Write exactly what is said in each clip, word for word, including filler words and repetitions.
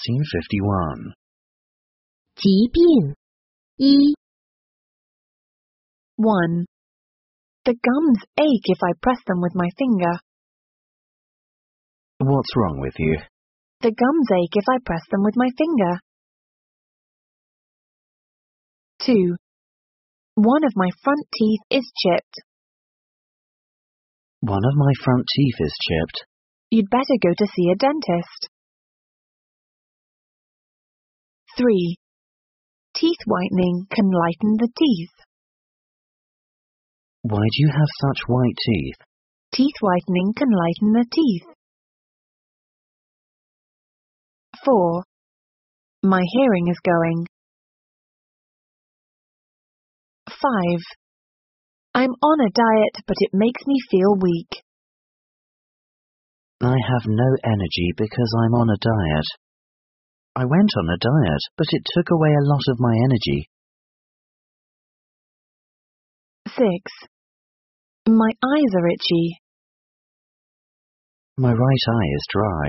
Scene fifty-one. 疾病一 one. The gums ache if I press them with my finger. What's wrong with you? The gums ache if I press them with my finger. two. One of my front teeth is chipped. One of my front teeth is chipped. You'd better go to see a dentist. three. Teeth whitening can lighten the teeth. Why do you have such white teeth? Teeth whitening can lighten the teeth. four. My hearing is going. five. I'm on a diet, but it makes me feel weak. I have no energy because I'm on a diet. I went on a diet, but it took away a lot of my energy. six. My eyes are itchy. My right eye is dry.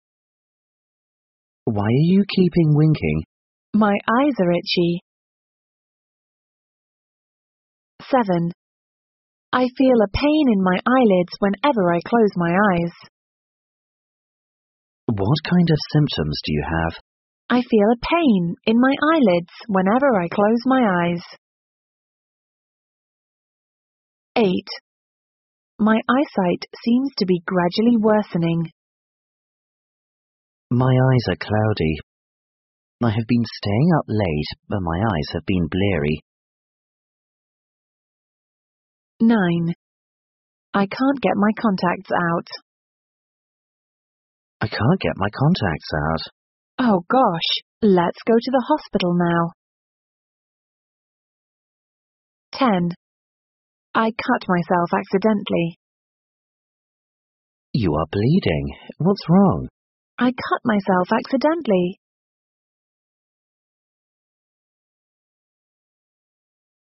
Why are you keeping winking? My eyes are itchy. seven. I feel a pain in my eyelids whenever I close my eyes. What kind of symptoms do you have? I feel a pain in my eyelids whenever I close my eyes. eight. My eyesight seems to be gradually worsening. My eyes are cloudy. I have been staying up late, but my eyes have been bleary. nine. I can't get my contacts out. I can't get my contacts out. Oh gosh, let's go to the hospital now. ten. I cut myself accidentally. You are bleeding. What's wrong? I cut myself accidentally.